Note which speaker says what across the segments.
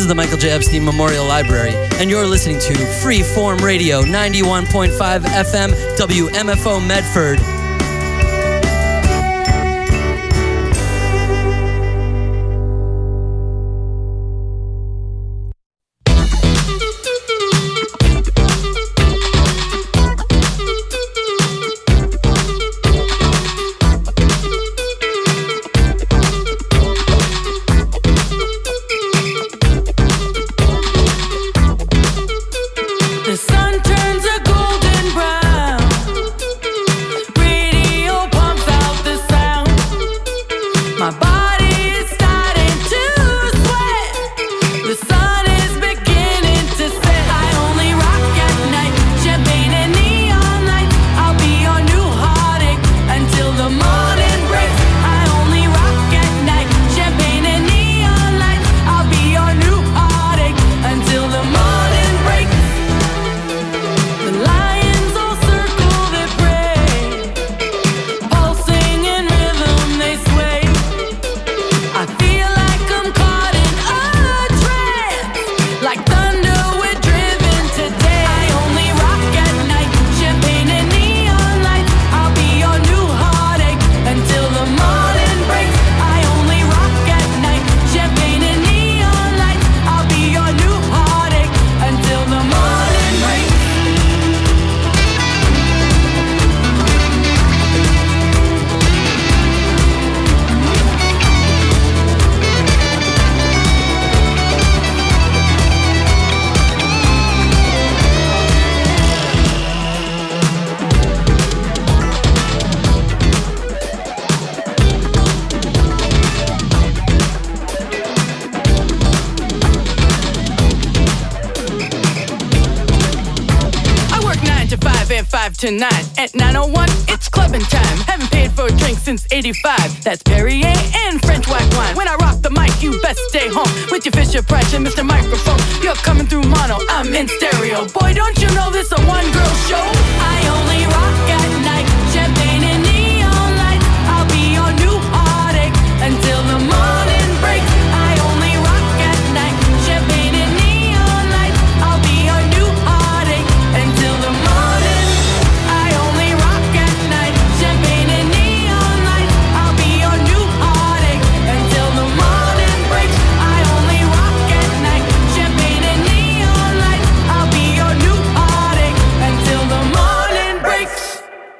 Speaker 1: is the Michael J. Epstein Memorial Library, and you're listening to Freeform Radio, 91.5 FM, WMFO Medford.
Speaker 2: The sun turns a golden brown.
Speaker 3: and 5 to 9. At 9:01, it's clubbing time. Haven't paid for a drink since 85. That's Perrier and French white wine. When I rock the mic, you best stay home with your Fisher Price and Mr. Microphone. You're coming through mono, I'm in stereo. Boy, don't you know this a one-girl show? I only rock at night. Champagne and neon lights. I'll be your new heartache until the morning breaks. I only rock at night. Champagne and neon lights. I'll be your new heartache until the morning. I only rock at night. Champagne and neon lights. I'll be your new heartache until the morning breaks. I only rock at night. Champagne and neon lights. I'll be your new heartache until the morning breaks.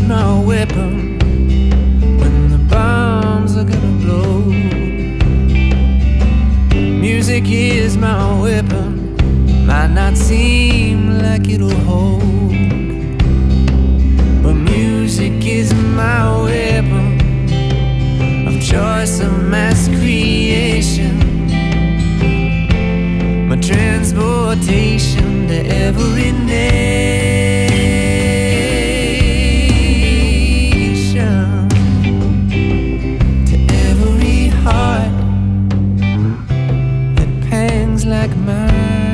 Speaker 4: my weapon when the bombs are gonna blow. Music is my weapon, might not seem like it'll hold, but music is my weapon of choice, of mass creation, my transportation to every nation, to every heart that pangs like mine.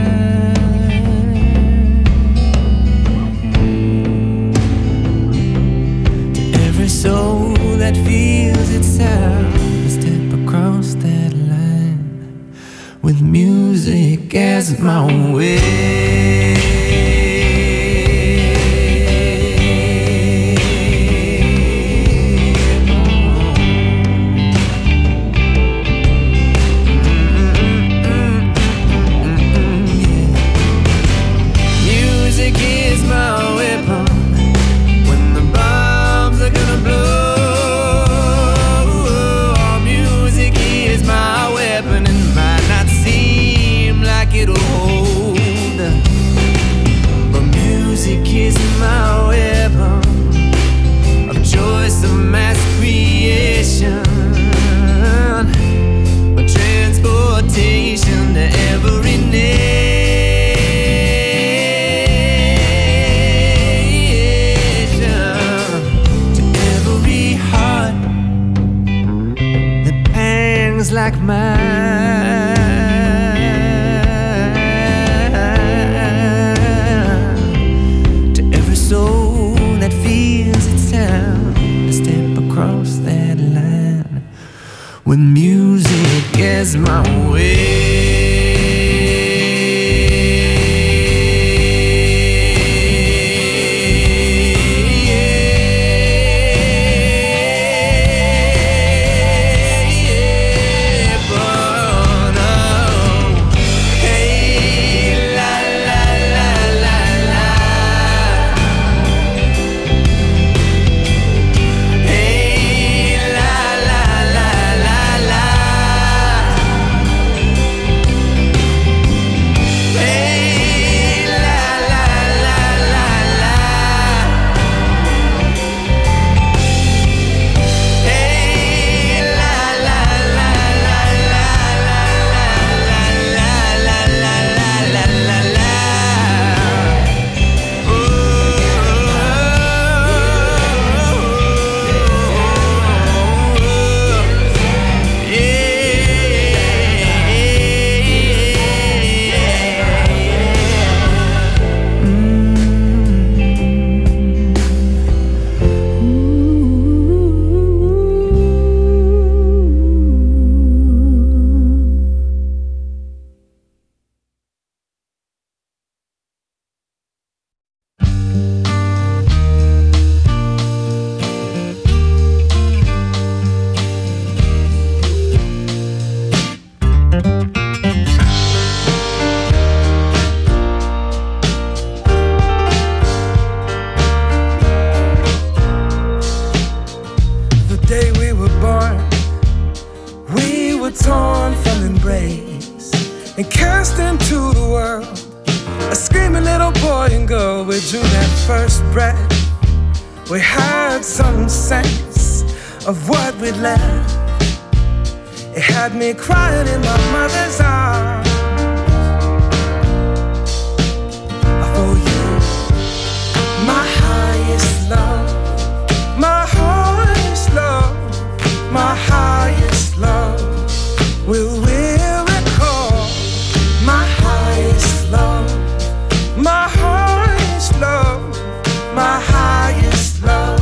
Speaker 4: Soul that feels its sound, step across that line with music as my way. Music is my weapon when the bombs are gonna blow. Music is my weapon and might not seem like it'll hold, but music is my weapon of choice, of mass creation, my transportation to every like mine, to every soul that feels its sound, to step across that line with music as my way.
Speaker 5: Crying in my mother's arms for you, my highest love, my highest love, my highest love. Will recall my highest love, my highest love, my highest love.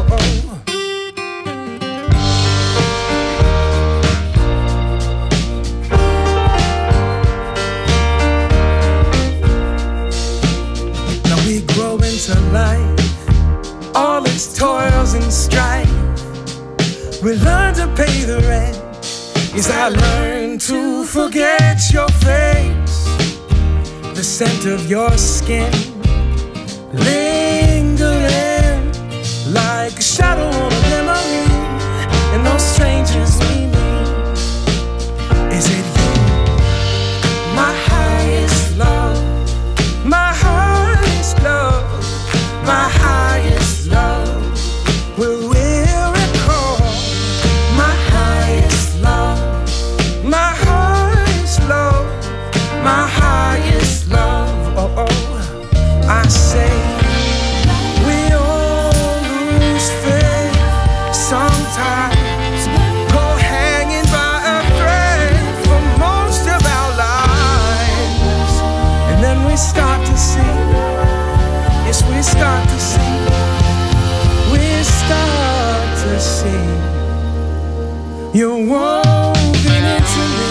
Speaker 5: Life, all its toils and strife, we learn to pay the rent. Yes, I learned to forget your face, the scent of your skin lingering like shadow on a memory, and those strangers we meet. Is it you, my highest love, my highest love, my highest love? Will we recall my highest love, my highest love, my highest love? Oh, oh, I say we all lose faith sometimes, go hanging by a thread for most of our lives, and then we start to see, yes, we start to see, we start to see you're woven into me.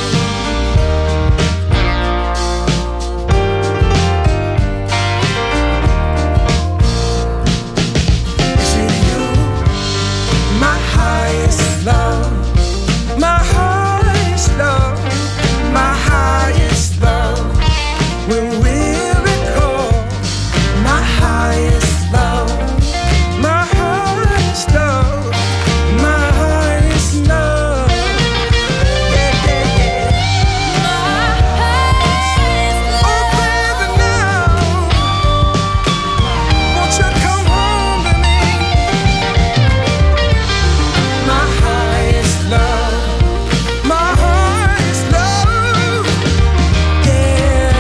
Speaker 5: Is it you, my highest love, my highest love, my highest love? When we recall my highest love, my highest love, my highest love. Yeah, yeah, yeah. Oh, baby, now, won't you come home to me? My highest love, my highest love, yeah.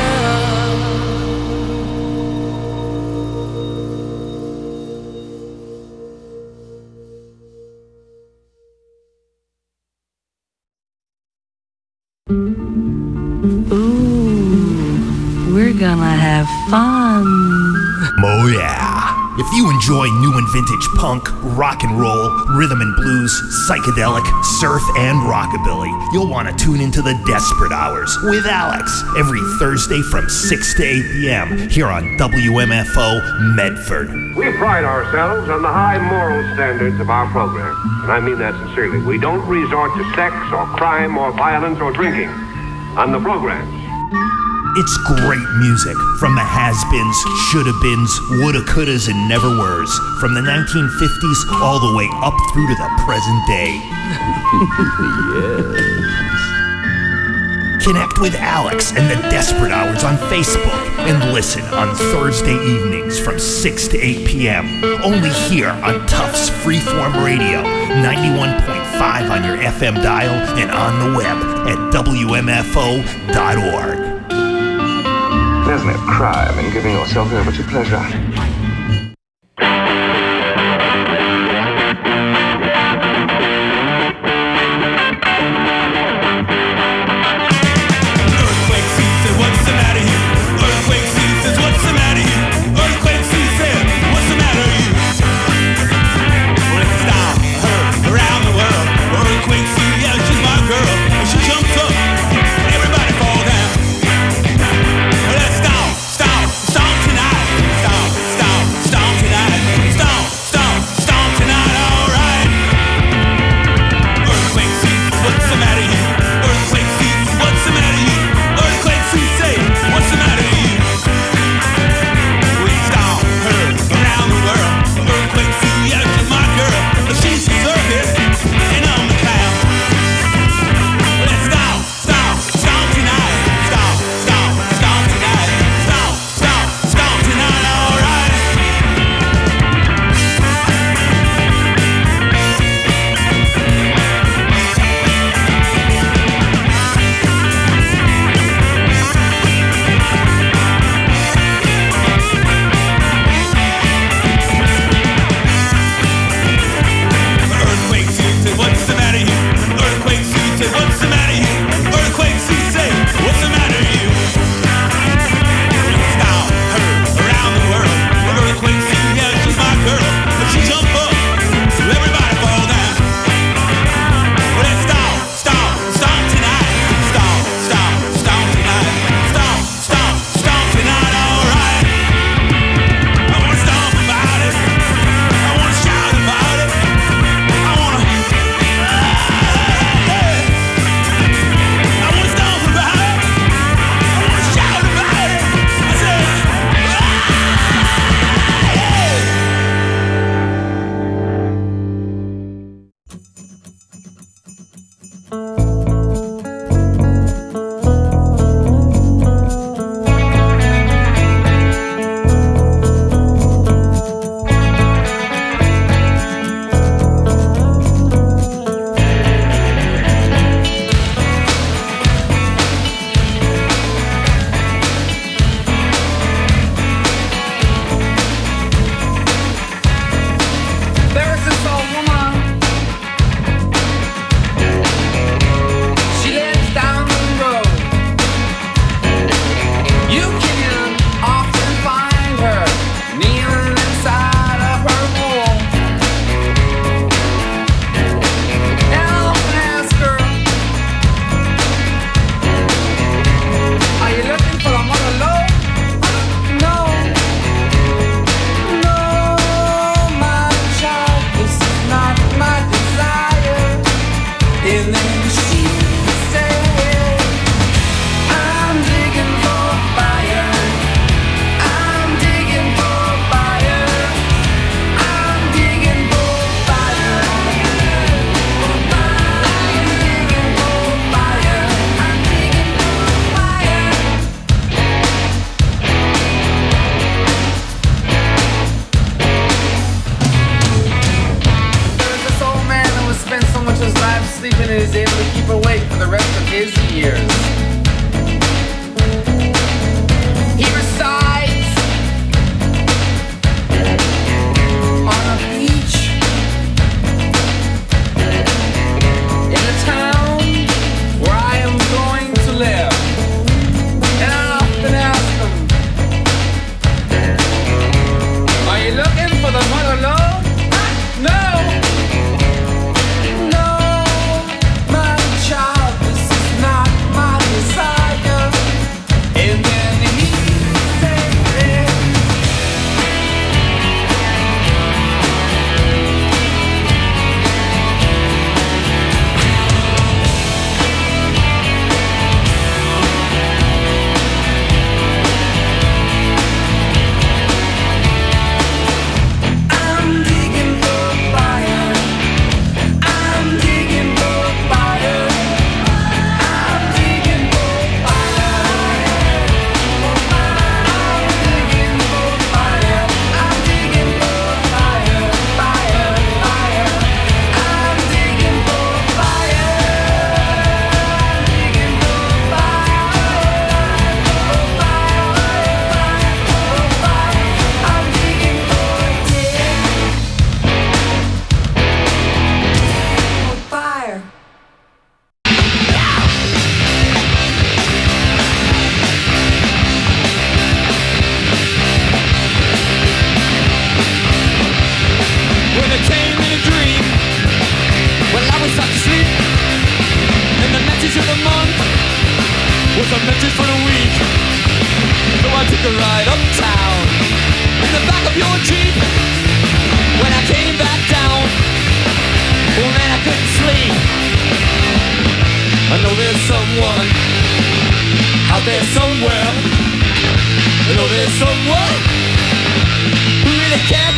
Speaker 2: Ooh, we're gonna have fun.
Speaker 6: Oh yeah. If you enjoy new and vintage punk, rock and roll, rhythm and blues, psychedelic, surf, and rockabilly, you'll want to tune into the Desperate Hours with Alex every Thursday from 6 to 8 p.m. here on WMFO Medford.
Speaker 7: We pride ourselves on the high moral standards of our program, and I mean that sincerely. We don't resort to sex or crime or violence or drinking on the programs.
Speaker 6: It's great music from the has-beens, shoulda-beens, woulda, couldas, and never-weres, from the 1950s all the way up through to the present day. Connect with Alex and the Desperate Hours on Facebook and listen on Thursday evenings from 6 to 8 p.m. Only here on Tufts Freeform Radio, 91.5 on your FM dial and on the web at WMFO.org.
Speaker 8: There's no crime in giving yourself over to pleasure.
Speaker 9: Stop tonight. Stop. took a ride uptown in the back of your Jeep. When I came back down, oh man, I couldn't sleep. I know there's someone out there somewhere. I know there's someone who really can't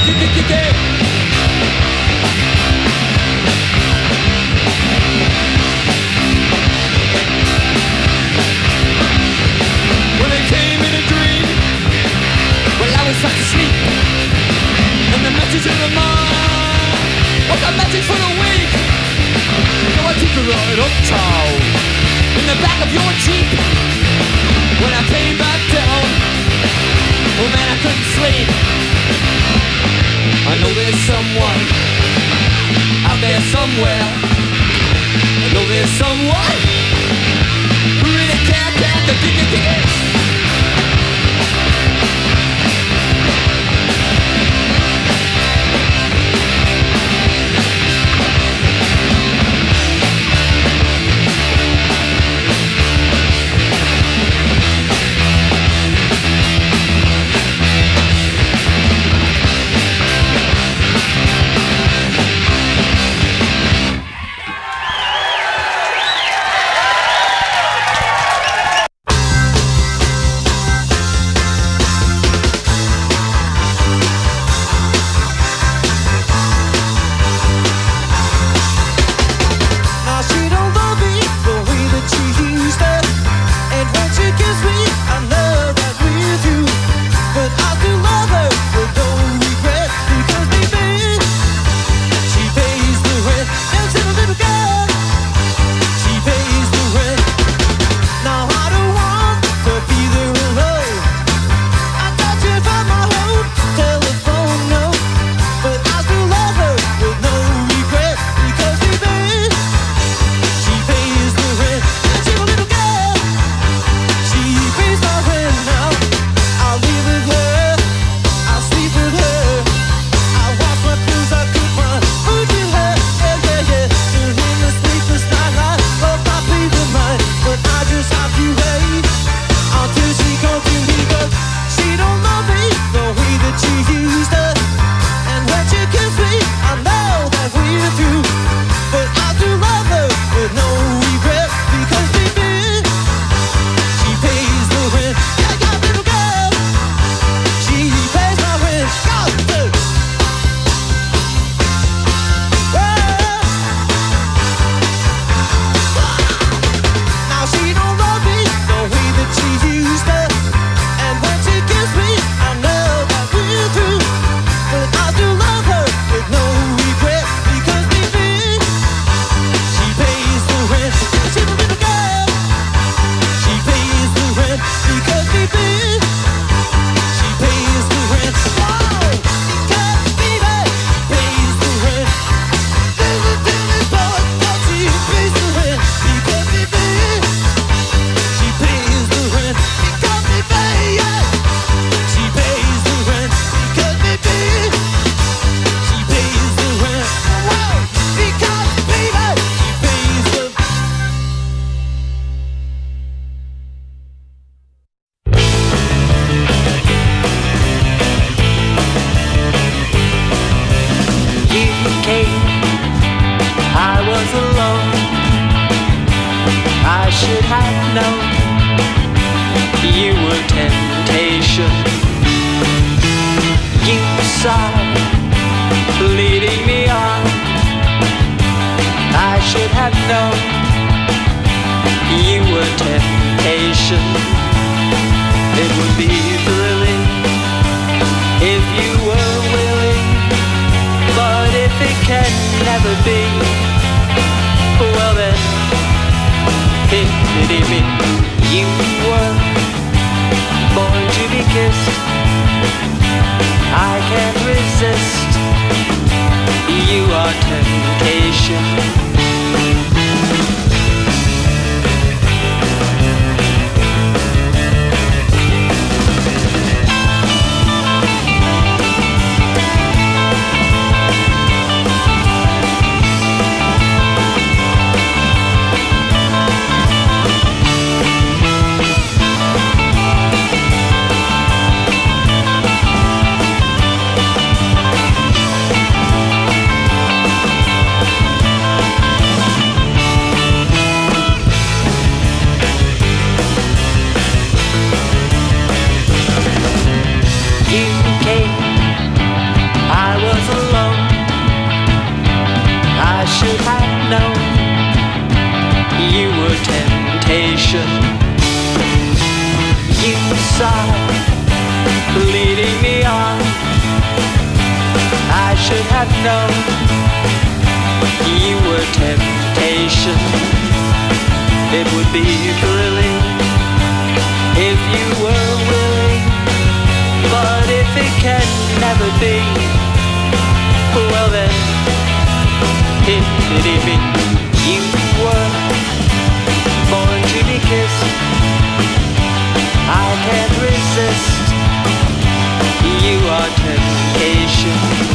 Speaker 9: When it came in a dream, well, I was fast asleep, and the message in the mind was a message for the weak. So I took a ride uptown in the back of your Jeep. When I came back down, oh man, I couldn't sleep. I know there's someone out there somewhere. I know there's someone who really can't kick it.
Speaker 10: side, leading me on. I should have known you were temptation. It would be thrilling if you were willing, but if it can never be, well then, pity me. You were born to be kissed. I can't resist. You are temptation.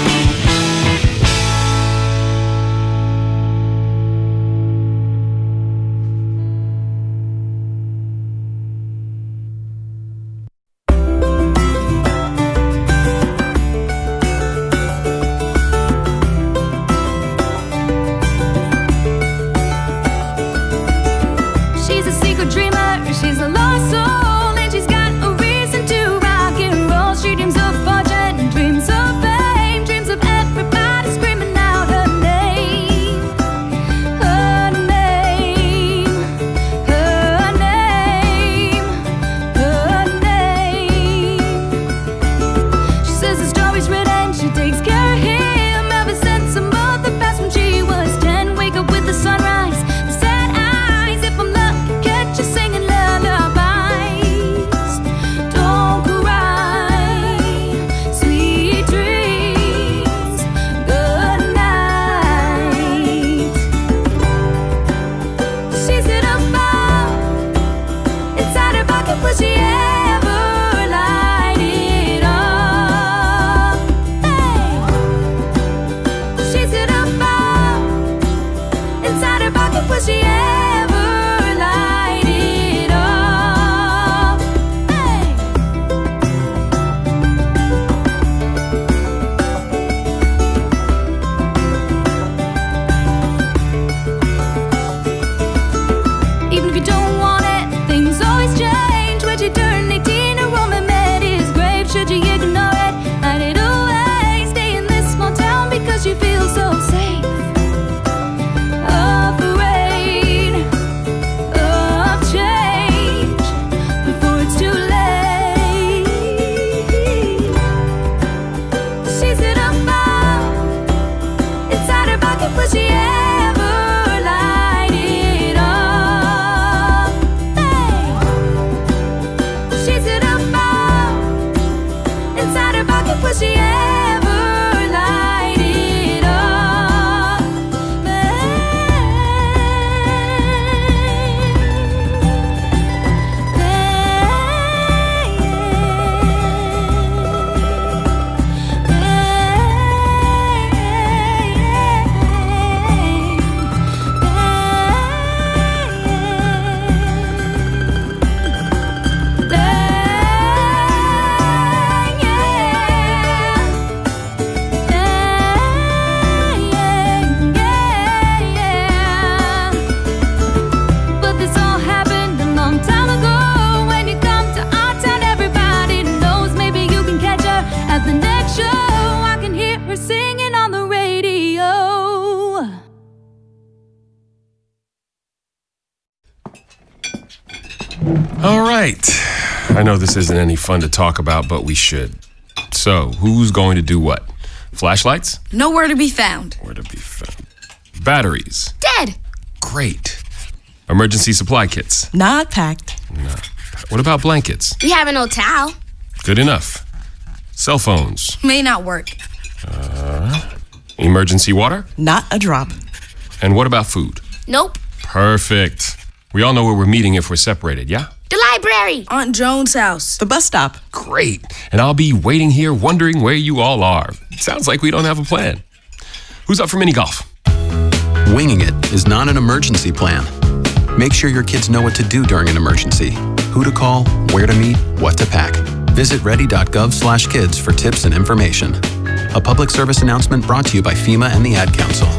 Speaker 11: She's a lost soul, and she's got a reason to rock and roll. She dreams of fortune, dreams of fame, dreams of everybody screaming out her name. Her name, her name, her name. She says the story's written, she takes care of him ever since her mother passed when she was 10. Wake up with the sunrise, the sad eyes. If I'm lucky, catch you singing lullabies. Don't cry, sweet dreams, good night. She's in a ball inside her pocket, will she ever light it up? Hey. She's in a ball inside her pocket, will she ever light it up? Hey. Even if you don't want it, things always change. When you turn 18, a Roman met his grave. Should you ignore it, hide it away. Stay in this small town because you feel so safe. Afraid of change before it's too late. She's in a ball inside her pocket, will she ever light it up? Hey. She's in a ball inside her pocket, will she ever light it up? But this all happened a long time ago. When you come to our town, everybody knows. Maybe you can catch her at the next show. I can hear her singing on the radio.
Speaker 12: All right. I know this isn't any fun to talk about, but we should. So, who's going to do what? Flashlights?
Speaker 13: Nowhere to be found.
Speaker 12: Where to be found? Batteries?
Speaker 13: Dead.
Speaker 12: Great. Emergency supply kits?
Speaker 14: Not packed.
Speaker 12: No. What about blankets?
Speaker 13: We have an old towel.
Speaker 12: Good enough. Cell phones?
Speaker 13: May not work.
Speaker 12: Emergency water?
Speaker 14: Not a drop.
Speaker 12: And what about food?
Speaker 13: Nope.
Speaker 12: Perfect. We all know where we're meeting if we're separated, yeah?
Speaker 13: The library. Aunt Joan's house.
Speaker 14: The bus stop.
Speaker 12: Great. And I'll be waiting here wondering where you all are. Sounds like we don't have a plan. Who's up for mini golf?
Speaker 15: Winging it is not an emergency plan. Make sure your kids know what to do during an emergency. Who to call, where to meet, what to pack. Visit ready.gov/kids for tips and information. A public service announcement brought to you by FEMA and the Ad Council.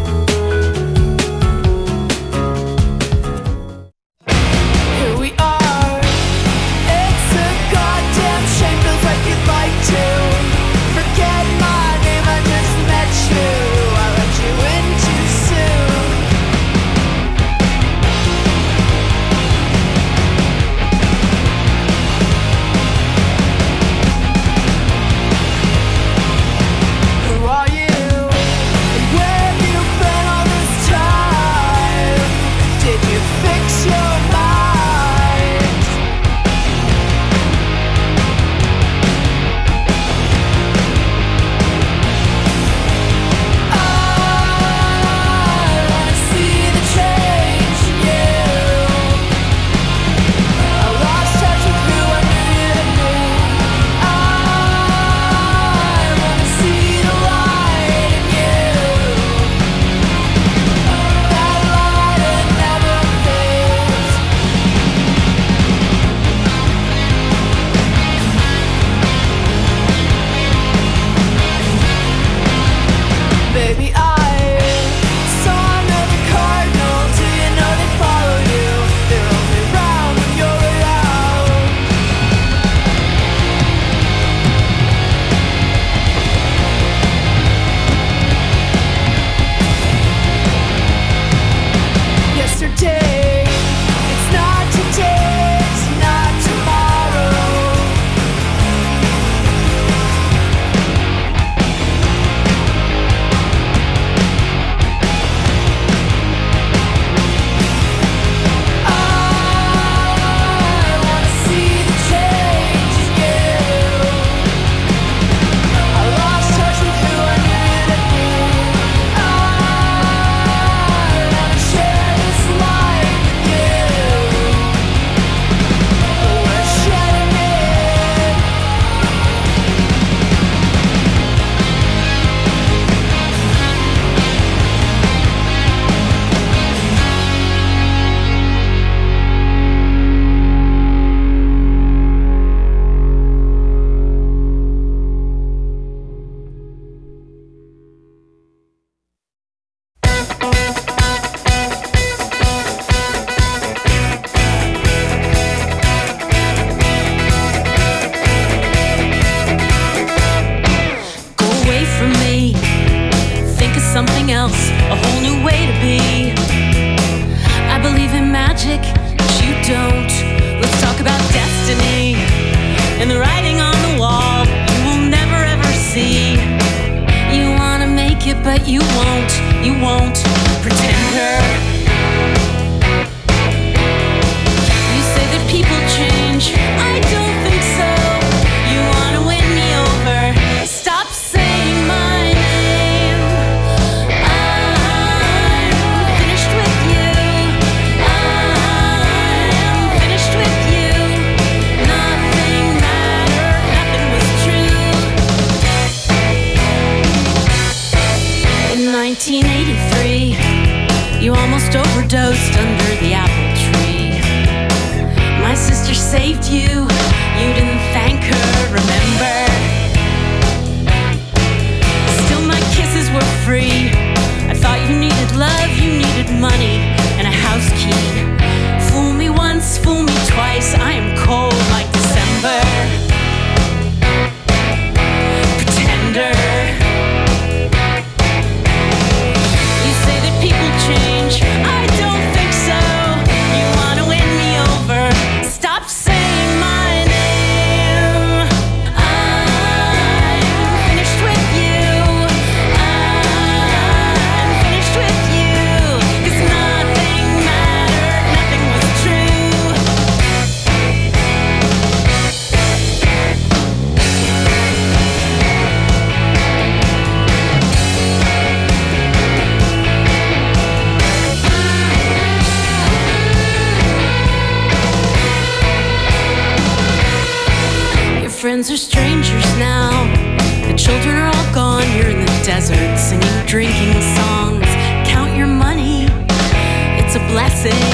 Speaker 16: friends are strangers now. The children are all gone. You're in the desert singing drinking songs. Count your money, it's a blessing.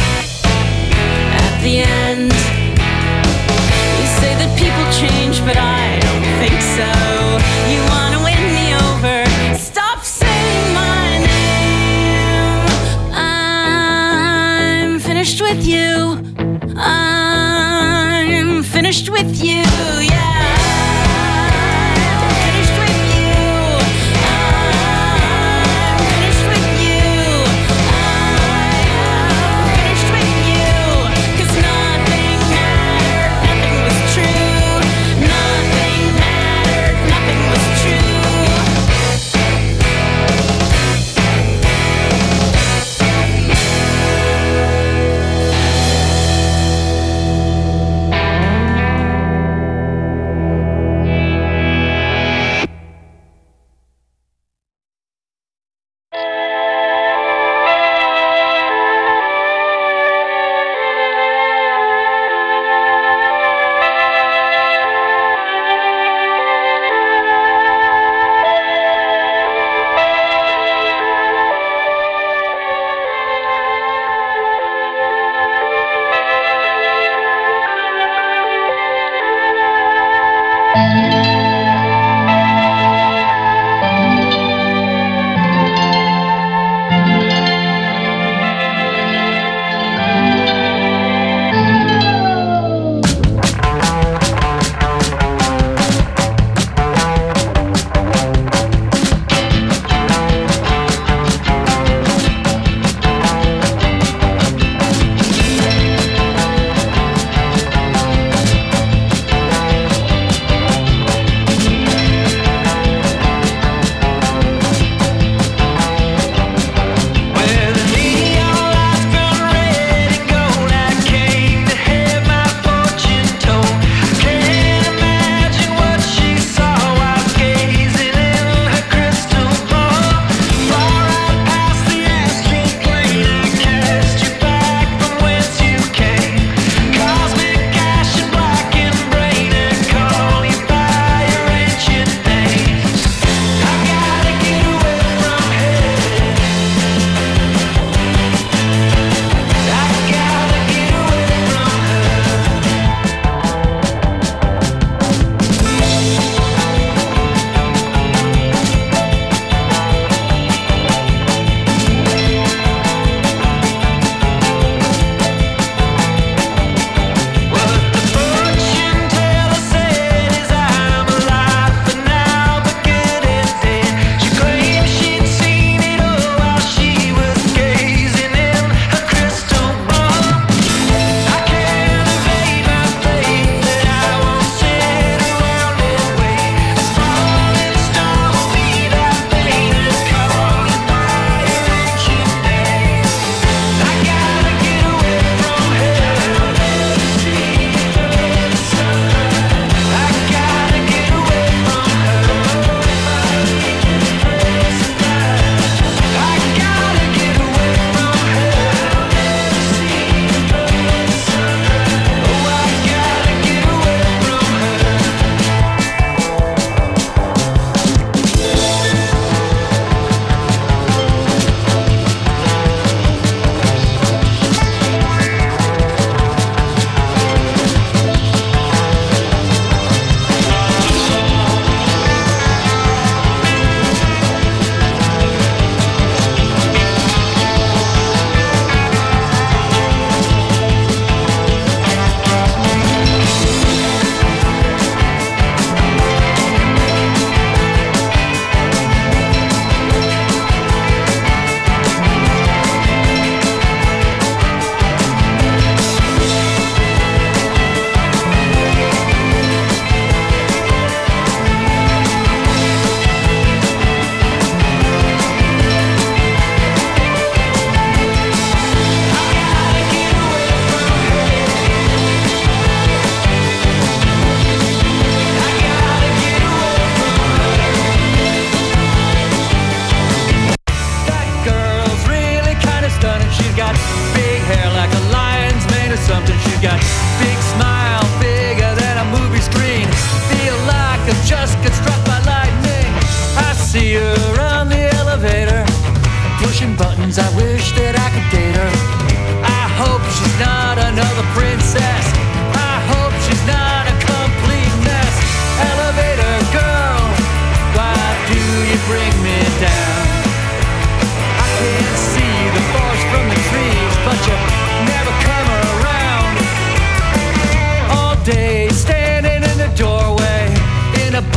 Speaker 16: At the end, you say that people change, but I don't think so. You wanna win me over, stop saying my name. I'm finished with you. I'm finished with you, yeah.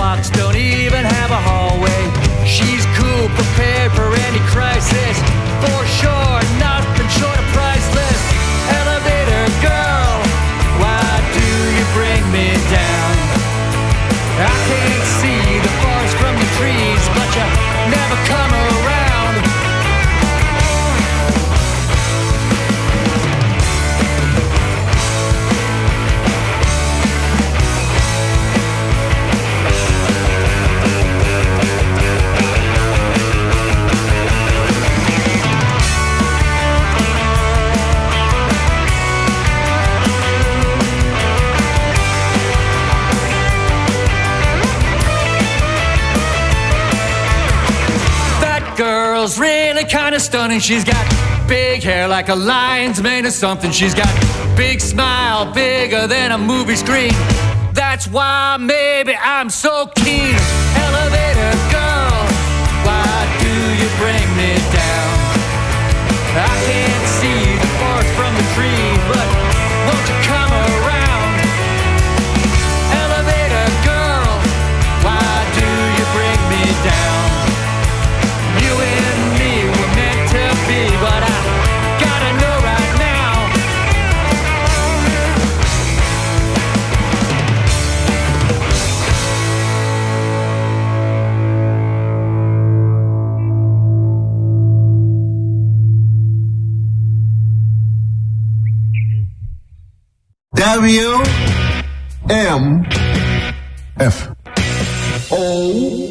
Speaker 17: mailbox don't even have a hallway. She's cool, prepared for any crisis. For sure, nothing short of priceless. Elevator girl, why do you bring me down? I can't see the forest from the trees, but you never come around. Girl's really kinda stunning. She's got big hair like a lion's made of something. She's got big smile, bigger than a movie screen. That's why maybe I'm so keen. Elevator girl, why do you bring me down? I can't see the forest from the tree, but won't you come around? Elevator girl, why do you bring me down? You and me were meant to be, but I gotta know right now.
Speaker 18: WMFO.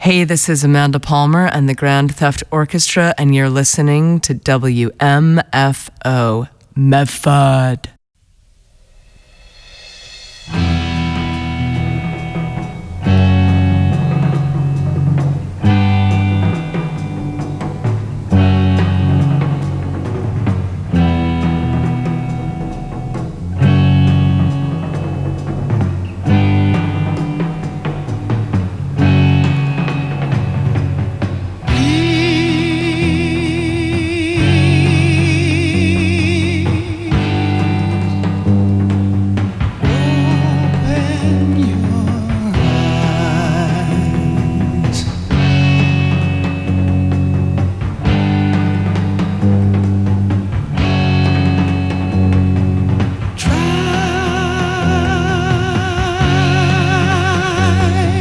Speaker 18: Hey, this is Amanda Palmer and the Grand Theft Orchestra, and you're listening to WMFO Medford.